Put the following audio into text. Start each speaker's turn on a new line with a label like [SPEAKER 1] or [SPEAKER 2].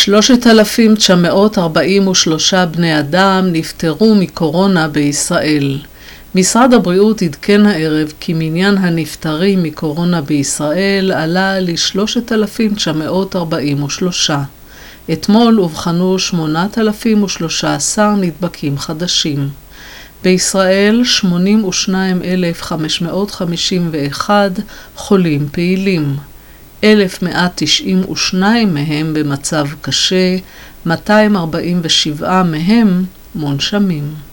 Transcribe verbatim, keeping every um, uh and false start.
[SPEAKER 1] שלושת אלפים תשע מאות ארבעים ושלושה בני אדם נפטרו מקורונה בישראל. משרד הבריאות עדכן הערב כי מניין הנפטרים מקורונה בישראל עלה ל-שלושת אלפים תשע מאות ארבעים ושלושה. אתמול אובחנו שמונת אלפים ושלושה עשר נדבקים חדשים. בישראל שמונים ושניים אלף חמש מאות חמישים ואחד חולים פעילים. אלף מאה תשעים ושניים מהם במצב קשה, מאתיים ארבעים ושבעה מהם מונשמים.